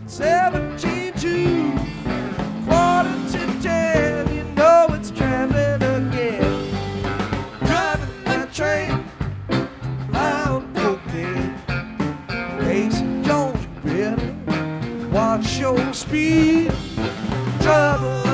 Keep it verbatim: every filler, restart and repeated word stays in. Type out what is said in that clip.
seventeen to quarter to ten. You know it's traveling again. Driving that train, loud cocaine. Casey Jones, you better watch your speed. Trouble